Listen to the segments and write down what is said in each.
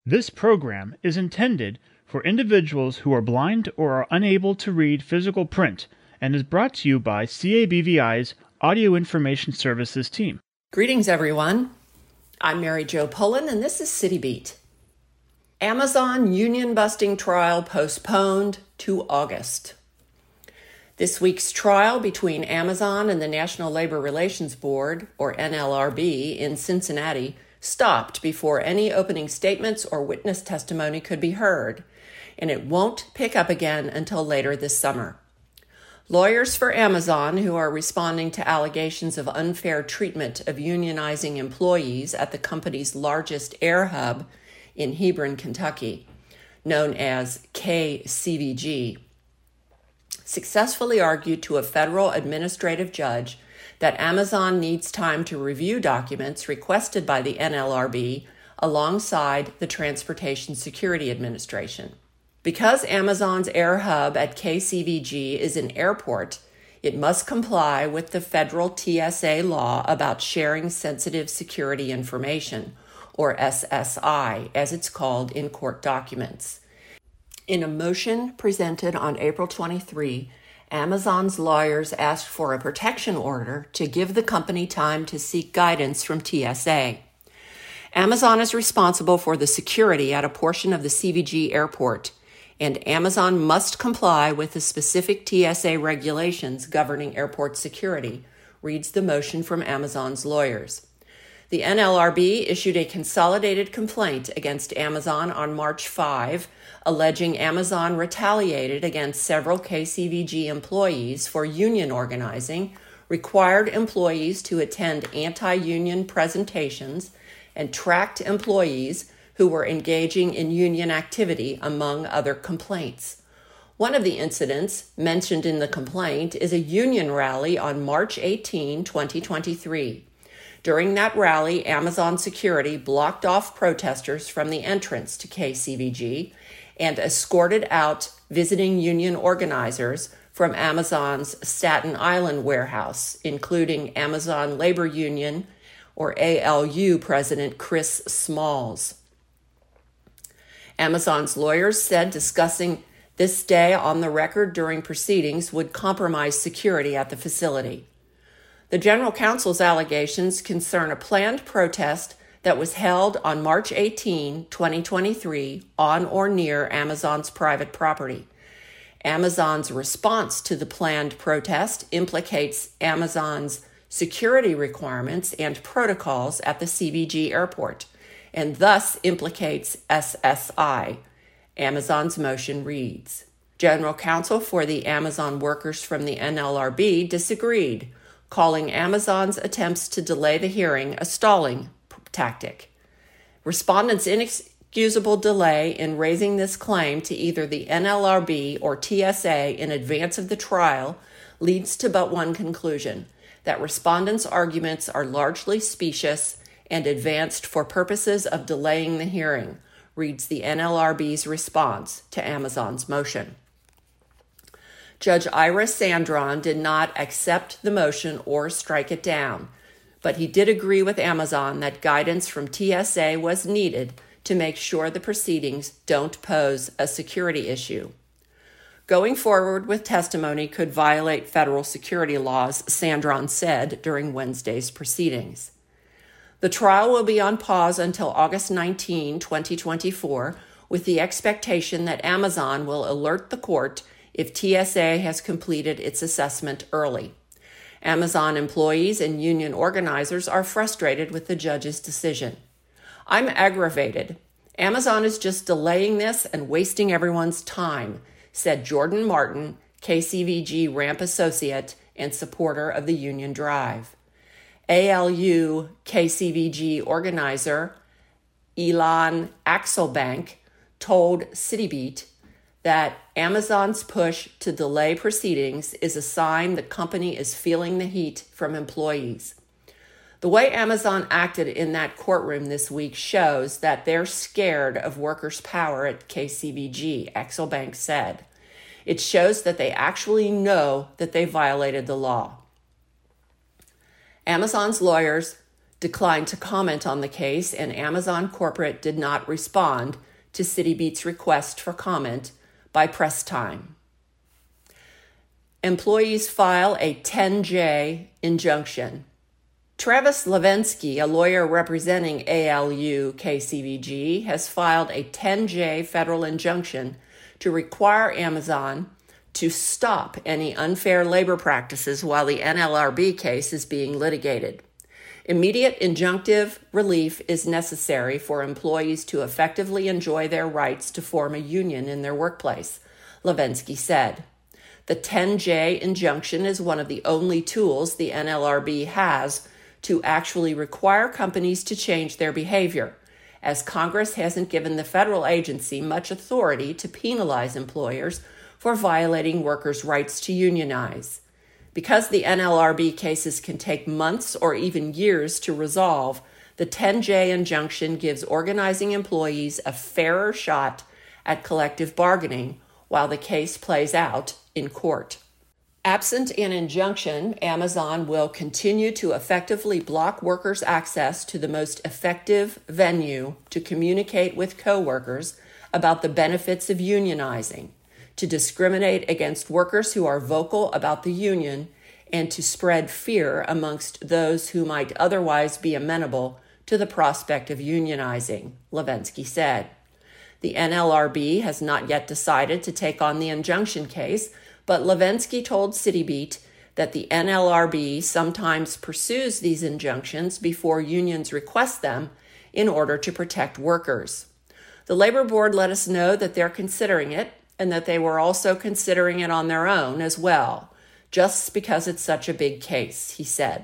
This program is intended for individuals who are blind or are unable to read physical print and is brought to you by CABVI's Audio Information Services team. Greetings, everyone. I'm Mary Jo Pullen, and this is City Beat. Amazon union-busting trial postponed to August. This week's trial between Amazon and the National Labor Relations Board, or NLRB, in Cincinnati stopped before any opening statements or witness testimony could be heard, and it won't pick up again until later this summer. Lawyers for Amazon, who are responding to allegations of unfair treatment of unionizing employees at the company's largest air hub in Hebron, Kentucky, known as KCVG, successfully argued to a federal administrative judge that Amazon needs time to review documents requested by the NLRB alongside the Transportation Security Administration. Because Amazon's air hub at KCVG is an airport, it must comply with the federal TSA law about sharing sensitive security information, or SSI, as it's called in court documents. In a motion presented on April 23, Amazon's lawyers asked for a protection order to give the company time to seek guidance from TSA. Amazon is responsible for the security at a portion of the CVG airport, and Amazon must comply with the specific TSA regulations governing airport security, reads the motion from Amazon's lawyers. The NLRB issued a consolidated complaint against Amazon on March 5, alleging Amazon retaliated against several KCVG employees for union organizing, required employees to attend anti-union presentations, and tracked employees who were engaging in union activity, among other complaints. One of the incidents mentioned in the complaint is a union rally on March 18, 2023. During that rally, Amazon security blocked off protesters from the entrance to KCVG and escorted out visiting union organizers from Amazon's Staten Island warehouse, including Amazon Labor Union, or ALU, President Chris Smalls. Amazon's lawyers said discussing this day on the record during proceedings would compromise security at the facility. The General Counsel's allegations concern a planned protest that was held on March 18, 2023, on or near Amazon's private property. Amazon's response to the planned protest implicates Amazon's security requirements and protocols at the CVG airport, and thus implicates SSI. Amazon's motion reads. General Counsel for the Amazon workers from the NLRB disagreed, calling Amazon's attempts to delay the hearing a stalling tactic. Respondents' inexcusable delay in raising this claim to either the NLRB or TSA in advance of the trial leads to but one conclusion, that respondents' arguments are largely specious and advanced for purposes of delaying the hearing, reads the NLRB's response to Amazon's motion. Judge Ira Sandron did not accept the motion or strike it down, but he did agree with Amazon that guidance from TSA was needed to make sure the proceedings don't pose a security issue. Going forward with testimony could violate federal security laws, Sandron said during Wednesday's proceedings. The trial will be on pause until August 19, 2024, with the expectation that Amazon will alert the court if TSA has completed its assessment early. Amazon employees and union organizers are frustrated with the judge's decision. I'm aggravated. Amazon is just delaying this and wasting everyone's time, said Jordan Martin, KCVG ramp associate and supporter of the union drive. ALU KCVG organizer Elon Axelbank told CityBeat that Amazon's push to delay proceedings is a sign the company is feeling the heat from employees. The way Amazon acted in that courtroom this week shows that they're scared of workers' power at KCVG, Axelbank said. It shows that they actually know that they violated the law. Amazon's lawyers declined to comment on the case, and Amazon Corporate did not respond to City Beat's request for comment by press time. Employees file a 10J injunction. Travis Levensky, a lawyer representing ALU KCVG, has filed a 10J federal injunction to require Amazon to stop any unfair labor practices while the NLRB case is being litigated. Immediate injunctive relief is necessary for employees to effectively enjoy their rights to form a union in their workplace, Levensky said. The 10J injunction is one of the only tools the NLRB has to actually require companies to change their behavior, as Congress hasn't given the federal agency much authority to penalize employers for violating workers' rights to unionize. Because the NLRB cases can take months or even years to resolve, the 10J injunction gives organizing employees a fairer shot at collective bargaining while the case plays out in court. Absent an injunction, Amazon will continue to effectively block workers' access to the most effective venue to communicate with coworkers about the benefits of unionizing, to discriminate against workers who are vocal about the union, and to spread fear amongst those who might otherwise be amenable to the prospect of unionizing, Levensky said. The NLRB has not yet decided to take on the injunction case, but Levensky told CityBeat that the NLRB sometimes pursues these injunctions before unions request them in order to protect workers. The Labor Board let us know that they're considering it and that they were also considering it on their own as well, just because it's such a big case, he said.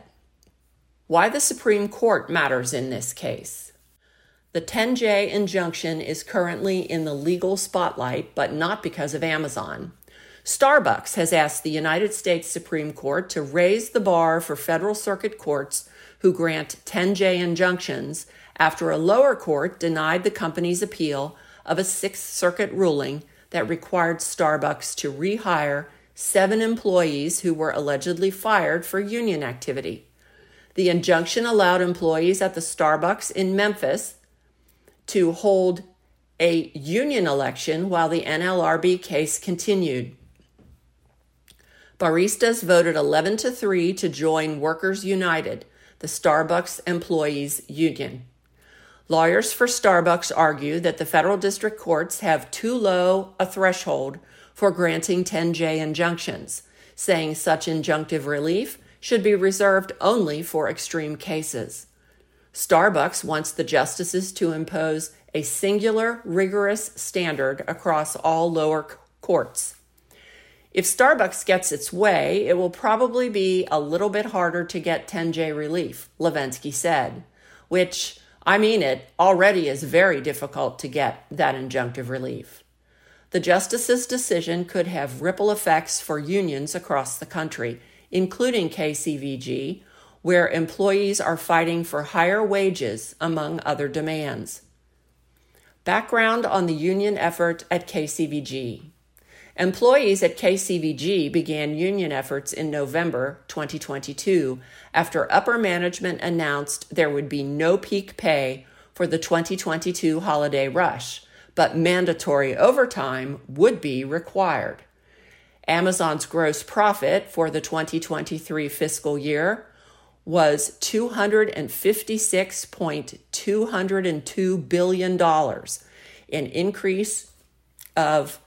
Why the Supreme Court matters in this case. The 10J injunction is currently in the legal spotlight, but not because of Amazon. Starbucks has asked the United States Supreme Court to raise the bar for federal circuit courts who grant 10J injunctions after a lower court denied the company's appeal of a Sixth Circuit ruling that required Starbucks to rehire 7 employees who were allegedly fired for union activity. The injunction allowed employees at the Starbucks in Memphis to hold a union election while the NLRB case continued. Baristas voted 11-3 to join Workers United, the Starbucks employees' union. Lawyers for Starbucks argue that the federal district courts have too low a threshold for granting 10J injunctions, saying such injunctive relief should be reserved only for extreme cases. Starbucks wants the justices to impose a singular, rigorous standard across all lower courts. If Starbucks gets its way, it will probably be a little bit harder to get 10J relief, Levensky said, which, it already is very difficult to get that injunctive relief. The justice's decision could have ripple effects for unions across the country, including KCVG, where employees are fighting for higher wages, among other demands. Background on the union effort at KCVG. Employees at KCVG began union efforts in November 2022 after upper management announced there would be no peak pay for the 2022 holiday rush, but mandatory overtime would be required. Amazon's gross profit for the 2023 fiscal year was $256.202 billion, an increase of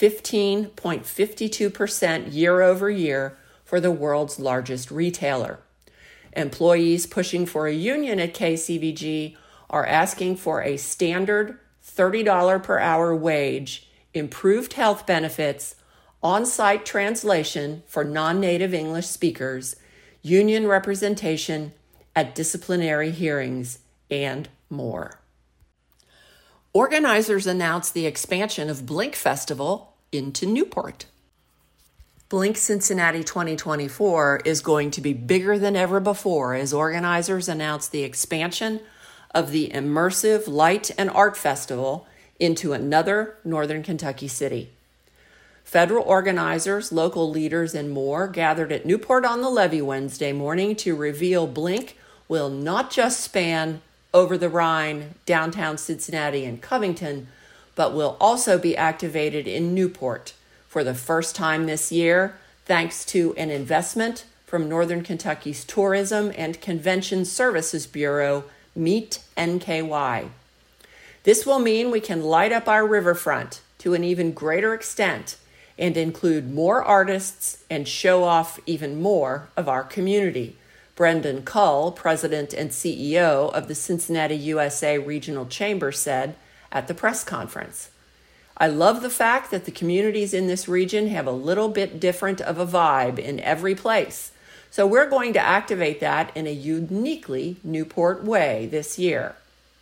15.52% year over year for the world's largest retailer. Employees pushing for a union at KCVG are asking for a standard $30 per hour wage, improved health benefits, on-site translation for non-native English speakers, union representation at disciplinary hearings, and more. Organizers announced the expansion of Blink Festival into Newport. Blink Cincinnati 2024 is going to be bigger than ever before as organizers announce the expansion of the immersive light and art festival into another Northern Kentucky city. Federal organizers, local leaders, and more gathered at Newport on the Levee Wednesday morning to reveal Blink will not just span over the Rhine, downtown Cincinnati, and Covington, but will also be activated in Newport for the first time this year, thanks to an investment from Northern Kentucky's Tourism and Convention Services Bureau, Meet NKY. This will mean we can light up our riverfront to an even greater extent and include more artists and show off even more of our community, Brendan Cull, president and CEO of the Cincinnati USA Regional Chamber, said at the press conference. I love the fact that the communities in this region have a little bit different of a vibe in every place. So we're going to activate that in a uniquely Newport way this year.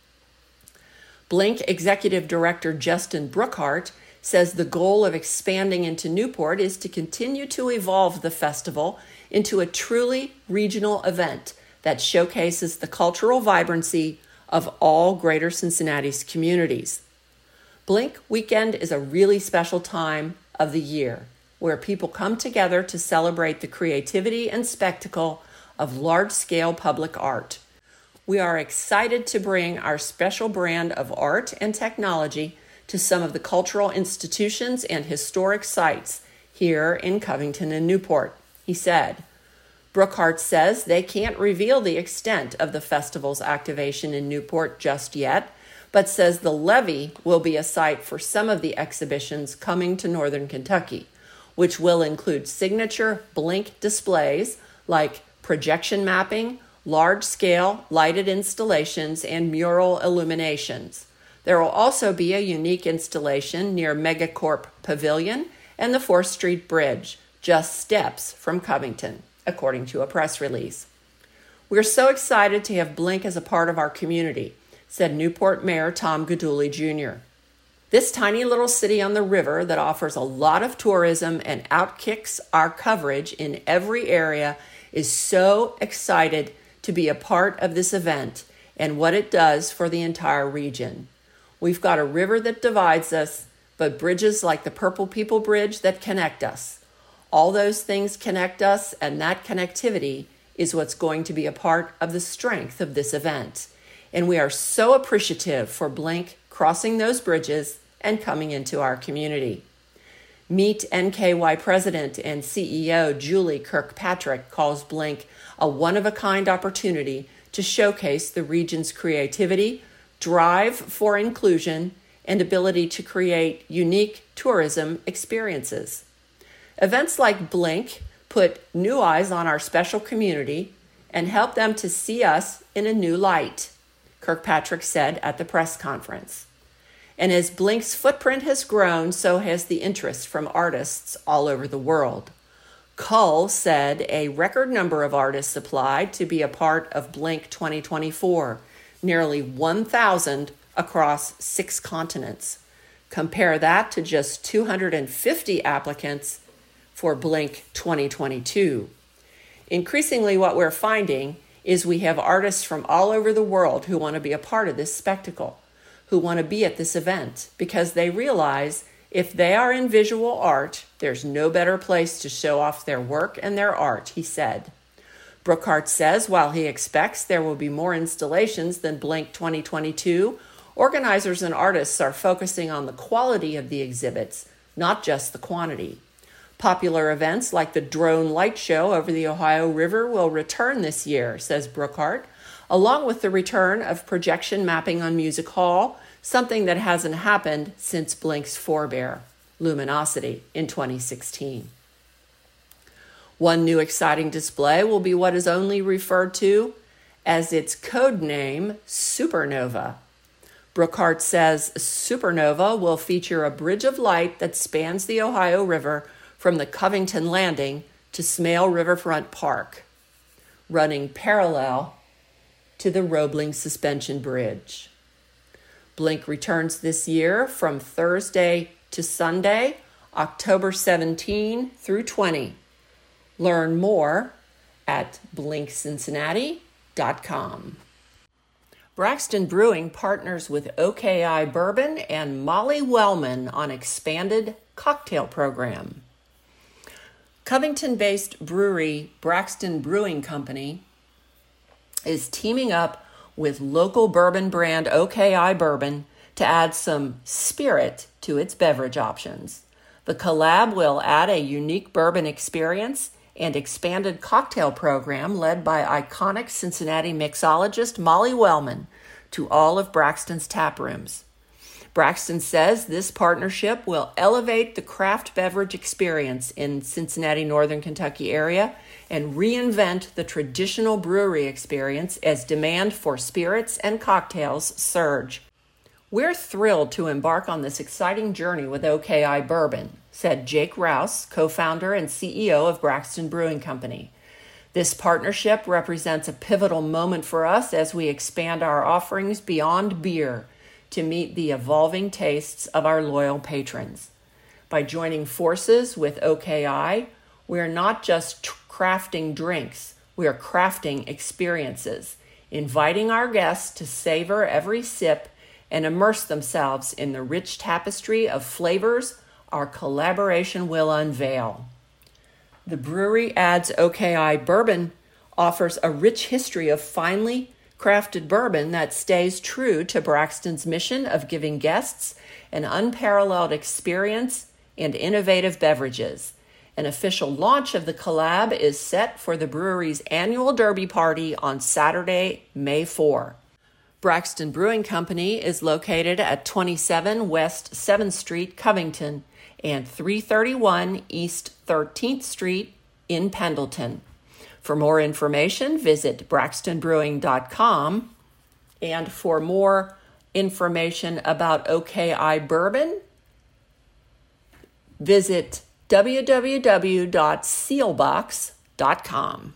Blink Executive Director Justin Brookhart says the goal of expanding into Newport is to continue to evolve the festival into a truly regional event that showcases the cultural vibrancy of all Greater Cincinnati's communities. Blink Weekend is a really special time of the year where people come together to celebrate the creativity and spectacle of large-scale public art. We are excited to bring our special brand of art and technology to some of the cultural institutions and historic sites here in Covington and Newport, he said. Brookhart says they can't reveal the extent of the festival's activation in Newport just yet, but says the levee will be a site for some of the exhibitions coming to Northern Kentucky, which will include signature Blink displays like projection mapping, large-scale lighted installations, and mural illuminations. There will also be a unique installation near Megacorp Pavilion and the 4th Street Bridge, just steps from Covington, according to a press release. We're so excited to have Blink as a part of our community, said Newport Mayor Tom Guidugli Jr. This tiny little city on the river that offers a lot of tourism and outkicks our coverage in every area is so excited to be a part of this event and what it does for the entire region. We've got a river that divides us, but bridges like the Purple People Bridge that connect us. All those things connect us, and that connectivity is what's going to be a part of the strength of this event. And we are so appreciative for Blink crossing those bridges and coming into our community. Meet NKY President and CEO Julie Kirkpatrick calls Blink a one-of-a-kind opportunity to showcase the region's creativity, drive for inclusion, and ability to create unique tourism experiences. Events like Blink put new eyes on our special community and help them to see us in a new light, Kirkpatrick said at the press conference. And as Blink's footprint has grown, so has the interest from artists all over the world. Cull said a record number of artists applied to be a part of Blink 2024, nearly 1,000 across 6 continents. Compare that to just 250 applicants for Blink 2022. Increasingly, what we're finding is we have artists from all over the world who want to be a part of this spectacle, who want to be at this event, because they realize if they are in visual art, there's no better place to show off their work and their art, he said. Brookhart says while he expects there will be more installations than Blink 2022, organizers and artists are focusing on the quality of the exhibits, not just the quantity. Popular events like the drone light show over the Ohio River will return this year, says Brookhart, along with the return of projection mapping on Music Hall, something that hasn't happened since Blink's forebear, Luminosity, in 2016. One new exciting display will be what is only referred to as its code name, Supernova. Brookhart says Supernova will feature a bridge of light that spans the Ohio River from the Covington Landing to Smale Riverfront Park, running parallel to the Roebling Suspension Bridge. Blink returns this year from Thursday to Sunday, October 17 through 20. Learn more at blinkcincinnati.com. Braxton Brewing partners with OKI Bourbon and Molly Wellman on expanded cocktail program. Covington-based brewery Braxton Brewing Company is teaming up with local bourbon brand OKI Bourbon to add some spirit to its beverage options. The collab will add a unique bourbon experience and expanded cocktail program led by iconic Cincinnati mixologist Molly Wellman to all of Braxton's tap rooms. Braxton says this partnership will elevate the craft beverage experience in Cincinnati, Northern Kentucky area and reinvent the traditional brewery experience as demand for spirits and cocktails surge. We're thrilled to embark on this exciting journey with OKI Bourbon, said Jake Rouse, co-founder and CEO of Braxton Brewing Company. This partnership represents a pivotal moment for us as we expand our offerings beyond beer to meet the evolving tastes of our loyal patrons. By joining forces with OKI, we're not just crafting drinks, we are crafting experiences, inviting our guests to savor every sip and immerse themselves in the rich tapestry of flavors our collaboration will unveil. The brewery adds OKI Bourbon offers a rich history of finely crafted bourbon that stays true to Braxton's mission of giving guests an unparalleled experience and innovative beverages. An official launch of the collab is set for the brewery's annual Derby Party on Saturday, May 4. Braxton Brewing Company is located at 27 West 7th Street, Covington, and 331 East 13th Street in Pendleton. For more information, visit braxtonbrewing.com. And for more information about OKI Bourbon, visit www.sealbox.com.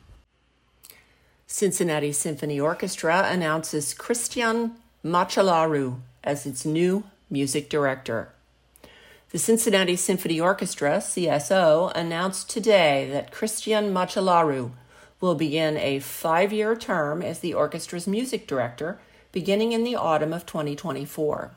Cincinnati Symphony Orchestra announces Christian Machalaru as its new music director. The Cincinnati Symphony Orchestra, CSO, announced today that Christian Machalaru will begin a 5-year term as the orchestra's music director beginning in the autumn of 2024.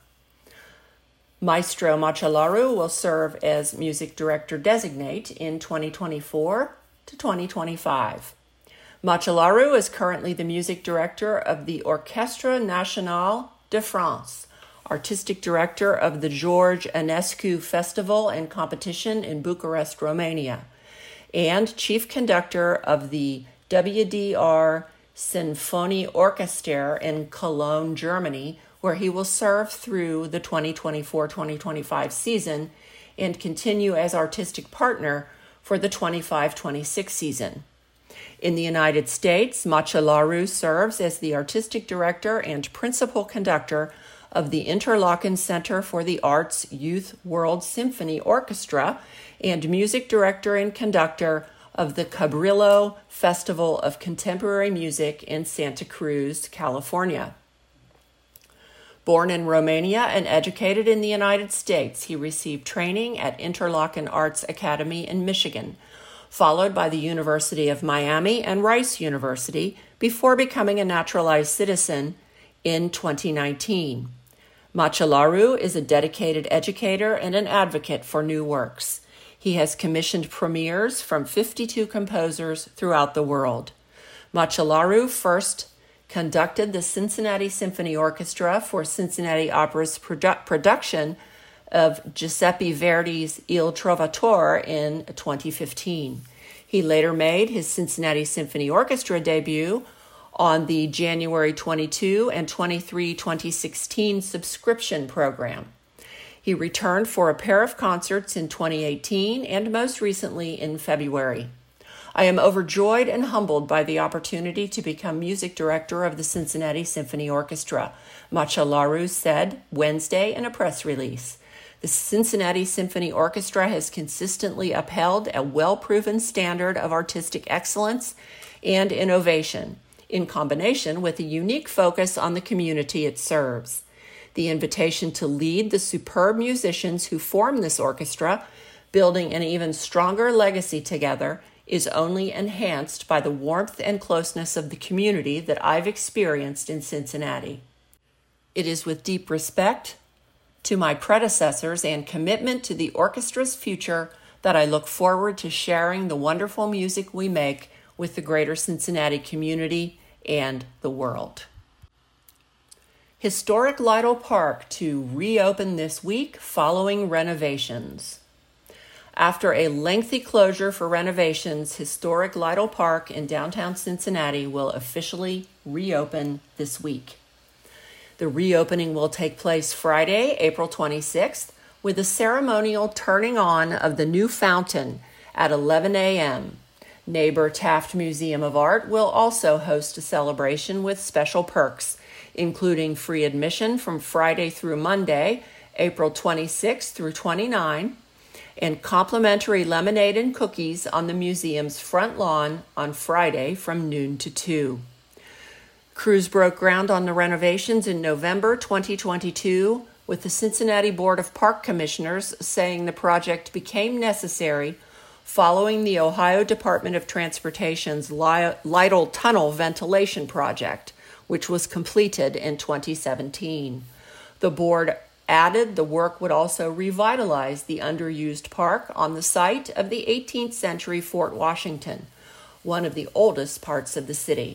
Maestro Machalaru will serve as music director designate in 2024 to 2025. Machalaru is currently the music director of the Orchestre Nationale de France, artistic director of the George Enescu Festival and Competition in Bucharest, Romania, and chief conductor of the WDR Sinfonie Orchester in Cologne, Germany, where he will serve through the 2024-2025 season and continue as artistic partner for the 25-26 season. In the United States, Machalaru serves as the artistic director and principal conductor of the Interlochen Center for the Arts Youth World Symphony Orchestra and music director and conductor of the Cabrillo Festival of Contemporary Music in Santa Cruz, California. Born in Romania and educated in the United States, he received training at Interlochen Arts Academy in Michigan, followed by the University of Miami and Rice University before becoming a naturalized citizen in 2019. Machalaru is a dedicated educator and an advocate for new works. He has commissioned premieres from 52 composers throughout the world. Machalaru first conducted the Cincinnati Symphony Orchestra for Cincinnati Opera's production of Giuseppe Verdi's Il Trovatore in 2015. He later made his Cincinnati Symphony Orchestra debut on the January 22 and 23, 2016 subscription program. He returned for a pair of concerts in 2018 and most recently in February. I am overjoyed and humbled by the opportunity to become music director of the Cincinnati Symphony Orchestra, Machalaru said Wednesday in a press release. The Cincinnati Symphony Orchestra has consistently upheld a well-proven standard of artistic excellence and innovation, in combination with a unique focus on the community it serves. The invitation to lead the superb musicians who form this orchestra, building an even stronger legacy together, is only enhanced by the warmth and closeness of the community that I've experienced in Cincinnati. It is with deep respect to my predecessors and commitment to the orchestra's future that I look forward to sharing the wonderful music we make with the greater Cincinnati community and the world. Historic Lytle Park to reopen this week following renovations. After a lengthy closure for renovations, historic Lytle Park in downtown Cincinnati will officially reopen this week. The reopening will take place Friday, April 26th, with a ceremonial turning on of the new fountain at 11 a.m. Neighbor Taft Museum of Art will also host a celebration with special perks, including free admission from Friday through Monday, April 26 through 29, and complimentary lemonade and cookies on the museum's front lawn on Friday from noon to 2. Crews broke ground on the renovations in November 2022, with the Cincinnati Board of Park Commissioners saying the project became necessary following the Ohio Department of Transportation's Lytle Tunnel ventilation project, which was completed in 2017. The board added the work would also revitalize the underused park on the site of the 18th century Fort Washington, one of the oldest parts of the city.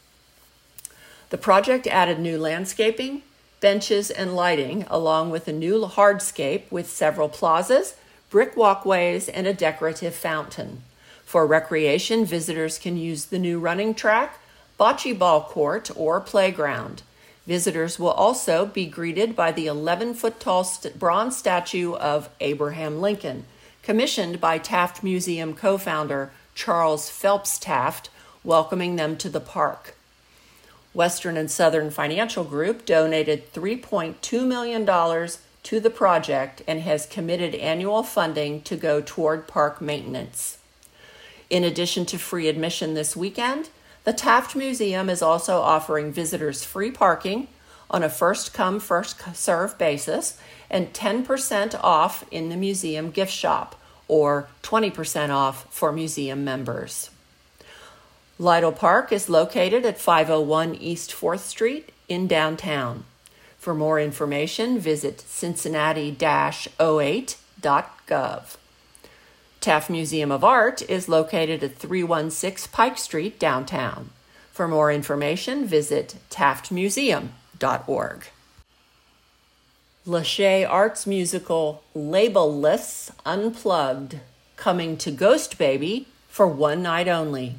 The project added new landscaping, benches, and lighting, along with a new hardscape with several plazas, brick walkways, and a decorative fountain. For recreation, visitors can use the new running track, bocce ball court, or playground. Visitors will also be greeted by the 11-foot-tall bronze statue of Abraham Lincoln, commissioned by Taft Museum co-founder Charles Phelps Taft, welcoming them to the park. Western and Southern Financial Group donated $3.2 million to the project and has committed annual funding to go toward park maintenance. In addition to free admission this weekend, the Taft Museum is also offering visitors free parking on a first-come, first-served basis and 10% off in the museum gift shop, or 20% off for museum members. Lytle Park is located at 501 East 4th Street in downtown. For more information, visit cincinnati-08.gov. Taft Museum of Art is located at 316 Pike Street, downtown. For more information, visit taftmuseum.org. Lachey Arts musical Labelless Unplugged, coming to Ghost Baby for one night only.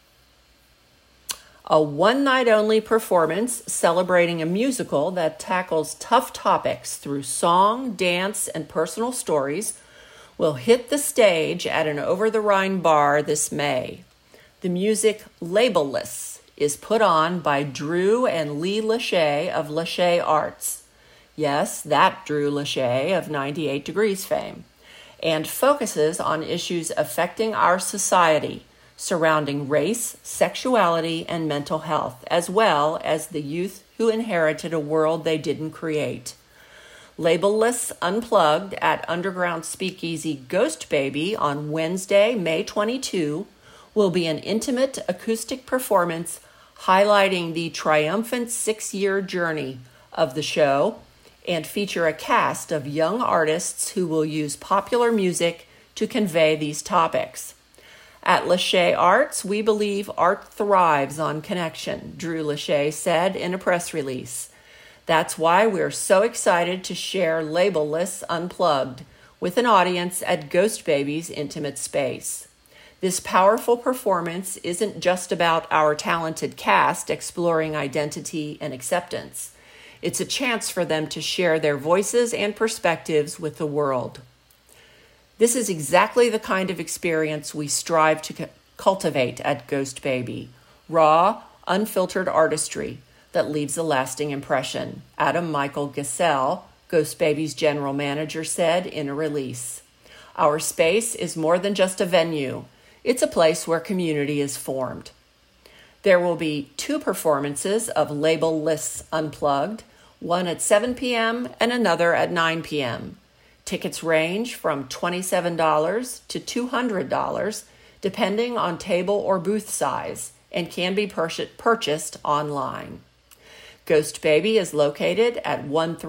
A one-night-only performance celebrating a musical that tackles tough topics through song, dance, and personal stories will hit the stage at an Over-the-Rhine bar this May. The music Labelless is put on by Drew and Lee Lachey of Lachey Arts. Yes, that Drew Lachey of 98 Degrees fame, and focuses on issues affecting our society, surrounding race, sexuality, and mental health, as well as the youth who inherited a world they didn't create. Labelless Unplugged at Underground Speakeasy Ghost Baby on Wednesday, May 22, will be an intimate acoustic performance highlighting the triumphant 6-year journey of the show and feature a cast of young artists who will use popular music to convey these topics. At Lachey Arts, we believe art thrives on connection, Drew Lachey said in a press release. That's why we're so excited to share Labelless Unplugged with an audience at Ghost Baby's intimate space. This powerful performance isn't just about our talented cast exploring identity and acceptance. It's a chance for them to share their voices and perspectives with the world. This is exactly the kind of experience we strive to cultivate at Ghost Baby. Raw, unfiltered artistry that leaves a lasting impression, Adam Michael Gassell, Ghost Baby's general manager, said in a release. Our space is more than just a venue. It's a place where community is formed. There will be 2 performances of Labelless Unplugged, one at 7 p.m. and another at 9 p.m. Tickets range from $27 to $200, depending on table or booth size, and can be purchased online. Ghost Baby is located at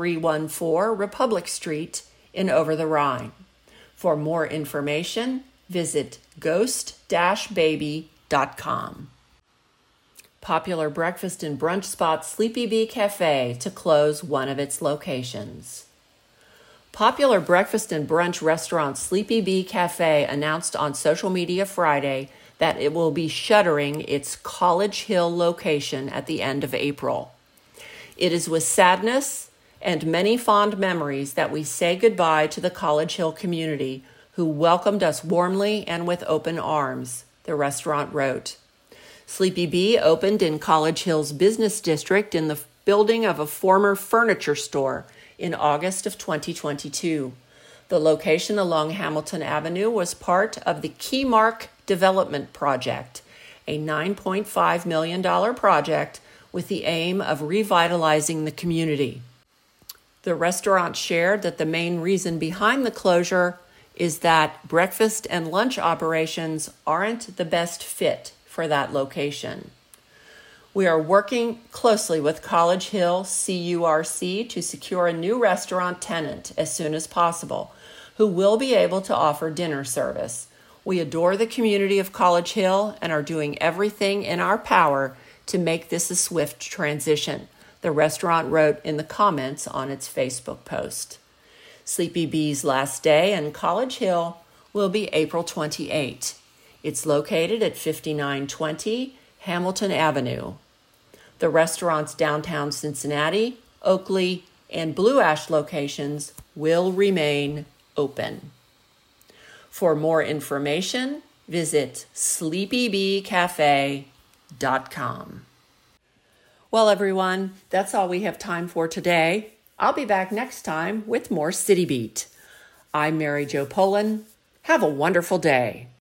1314 Republic Street in Over-the-Rhine. For more information, visit ghost-baby.com. Popular breakfast and brunch spot Sleepy Bee Cafe to close one of its locations. Popular breakfast and brunch restaurant Sleepy Bee Cafe announced on social media Friday that it will be shuttering its College Hill location at the end of April. It is with sadness and many fond memories that we say goodbye to the College Hill community who welcomed us warmly and with open arms, the restaurant wrote. Sleepy Bee opened in College Hill's business district in the building of a former furniture store in August of 2022. The location along Hamilton Avenue was part of the Keymark Development Project, a $9.5 million project with the aim of revitalizing the community. The restaurant shared that the main reason behind the closure is that breakfast and lunch operations aren't the best fit for that location. We are working closely with College Hill CURC to secure a new restaurant tenant as soon as possible, who will be able to offer dinner service. We adore the community of College Hill and are doing everything in our power to make this a swift transition, the restaurant wrote in the comments on its Facebook post. Sleepy Bee's last day in College Hill will be April 28. It's located at 5920 Hamilton Avenue. The restaurant's downtown Cincinnati, Oakley, and Blue Ash locations will remain open. For more information, visit sleepybeecafe.com. Well, everyone, that's all we have time for today. I'll be back next time with more City Beat. I'm Mary Jo Poland. Have a wonderful day.